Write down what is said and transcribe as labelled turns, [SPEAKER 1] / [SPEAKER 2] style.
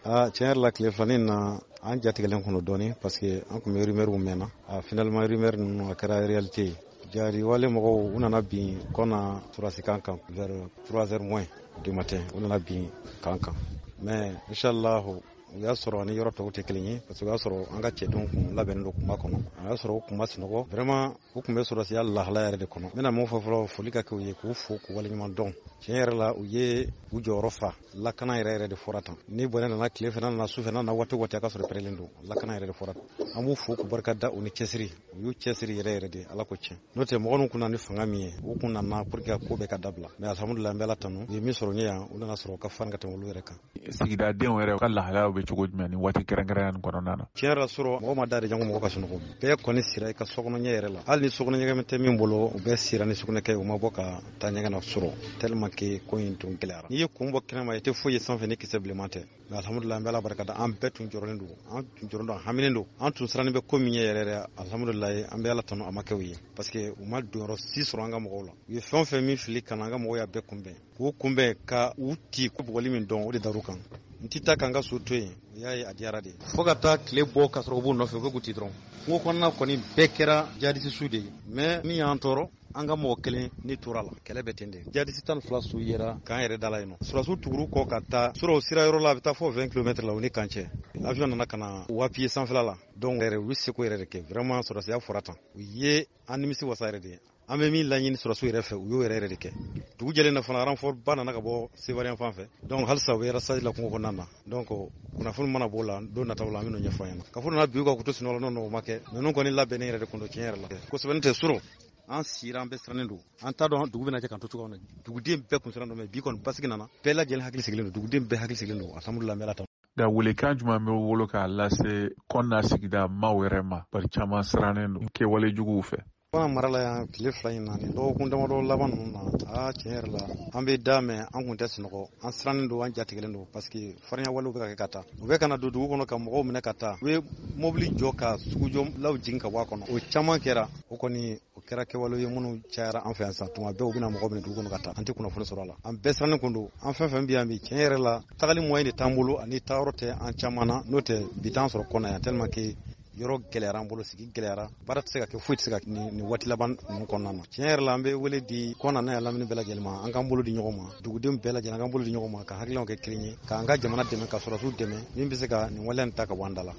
[SPEAKER 1] tiɲɛ yɛrɛ la tile filanin na an jatigɛlen kɔnɔ dɔɔnin parce que an tun bɛ rumeur mɛnna finalement rumeur ninnu a kɛra réalité ye jari wale mɔgɔw u nana bin kɔna surasikan kan vers 3h moins du matin u nana bin kan mais inchallah u y'a sɔrɔ ani yɔrɔ tɔw tɛ kelen ye parce que o y'a sɔrɔ an ka cɛdenw kun labɛnnen don kunba kɔnɔ a y'a sɔrɔ u kun ma sunɔgɔ vraiment u kun bɛ sɔrɔsiya lahala yɛrɛ de kɔnɔ n bɛna mun fɔ fɔlɔ foli ka kɛ u ye k'u fo k'u waleɲuman dɔn tiɲɛ yɛrɛ la u ye u jɔyɔrɔ fa lakana yɛrɛ de fɔra tan ni bɔnɛ nana tile fɛ nana su fɛ nana waati waati a ka sɔrɔ pɛrɛlen don lakana yɛrɛ de fɔra an b'u fo k'u barika da u ni cɛsiri u y'u cɛsiri yɛrɛ de ala ko tiɲɛ n'o tɛ mɔgɔ kun na ni fanga min ye u kun nana pour que ko bɛɛ ka dabila mais alhamdulillah an bɛ ala tanu u ye min sɔrɔ ɲɛ yan u nana sɔrɔ ka fan ka tɛmɛ olu yɛrɛ kan
[SPEAKER 2] sigidadenw yɛrɛ ka lahalaw bɛ cogo jumɛn ni waati kɛrɛnkɛrɛnnen kɔnɔna na
[SPEAKER 1] tiɲɛ yɛrɛ sɔrɔ mɔgɔ ma da de jango mɔgɔ ka sunɔgɔ bɛɛ kɔni sira i ka sokɔnɔ ɲɛ yɛrɛ la hali ni sokɔnɔ ɲɛgɛn tɛ min bolo u bɛɛ sira ni sugunɛkɛ u ma bɔ ka taa ɲɛgɛn na sɔrɔ tellement que ko in tun gɛlɛyara n'i ye kun bɔ kɛnɛma i tɛ foyi ye sanfɛ ni kisɛ bilenman tɛ mais alhamdulillah an bɛ ala barika da an bɛɛ tun jɔrɔlen don an haminen don an tun sirannen bɛ ko min ye yɛrɛ alhamdulillah an bɛ ala tanu a ma kɛ u ye parce que u ma donyɔrɔ si sɔrɔ an ka mɔgɔw la u ye fɛn o fɛn min fili kana an ka mɔgɔw y'a bɛɛ kunbɛn k'u kunbɛn ka u ti ko bugɔli min dɔn o de dar'u kan n tɛ taa k'an ka so to yen o y'a ye a diyara de fo ka taa tile bɔ ka sɔrɔ u b'u nɔfɛ u bɛ k'u ti dɔrɔn kungo kɔnɔna kɔni bɛɛ kɛra jadisi su de ye mais min y'an tɔɔrɔ an ka mɔgɔ kelen ni tora la kɛlɛ bɛ ten de jadisi 12 su yera k'an yɛrɛ da la yen nɔ surasiw tuguru kɔ ka taa sɔrɔ sira yɔrɔ la a bɛ taa fɔ 20 km la u ni kan cɛ avion nana ka na u appuyer sanfɛla la donc yɛrɛ u ye seko yɛrɛ de kɛ vraiment surasiya fɔra tan u ye an nimisi wasa yɛrɛ de ye an bɛ min laɲini surasiw yɛrɛ fɛ u y'o yɛrɛ de kɛ dugu jɛlen na fana renfort ba nana ka bɔ Sevare fan fɛ donc halisa u bɛ rasage la kungo kɔnɔna na donc kunnafoni mana b'o la don nataw la an bɛ n'o ɲɛfɔ ɲɛna ka fɔ nana bi u ka kuto sunɔgɔ n'o ma kɛ ninnu kɔni labɛnnen yɛrɛ de kun don tiɲɛ yɛrɛ la kosɛbɛ tɛ suro an sira an bɛɛ sirannen don an t'a dɔn dugu bɛna jɛ k'an to cogoya min na duguden bɛɛ kun sirannen don mais bi kɔni basigi nana bɛɛ lajɛlen hakili sigilen don duguden bɛɛ hakili sigilen don alhamdulillah an bɛ ala tanu
[SPEAKER 2] nka welekan jumɛn bɛ wolo k'a lase kɔnɔna sigida maaw yɛrɛ ma bari caman sirannen don kɛwale juguw fɛ
[SPEAKER 1] Fana mara la yan tile fila in na nin dɔgɔkun damadɔ laban ninnu na tiɲɛ yɛrɛ la an bɛ da mɛn an kun tɛ sunɔgɔ an sirannen don an jatigɛlen don parce que farinya walew bɛ ka kɛ ka taa u bɛ ka na don dugu kɔnɔ ka mɔgɔw minɛ ka taa u ye mobili jɔ ka sugujɔlaw jigin ka bɔ a kɔnɔ o caman kɛra o kɔni o kɛra kɛwalew ye minnu cayara an fɛ yan san tuma bɛɛ u bɛna mɔgɔw minɛ dugu kɔnɔ ka taa an tɛ kunnafoni sɔrɔ a la an bɛɛ sirannen kun don an fɛn fɛn bɛ yan bi tiɲɛ yɛrɛ la tagali moyen de t'an bolo ani taayɔrɔ tɛ an caman na n'o tɛ bi t'an sɔrɔ kɔnɔ yan tellement que yɔrɔ gɛlɛyara an bolo sigi gɛlɛyara baara tɛ se ka kɛ foyi tɛ se ka nin waati laban ninnu kɔnɔna na tiɲɛ yɛrɛ la an bɛ wele di kɔnɔna n'a lamini bɛɛ lajɛlen ma an k'an bolo di ɲɔgɔn ma dugudenw bɛɛ lajɛlen an k'an bolo di ɲɔgɔn ma ka hakilinaw kɛ kelen ye k'an ka jamana dɛmɛ ka sɔrɔsiw dɛmɛ min bɛ se ka nin waleya in ta ka bɔ an da la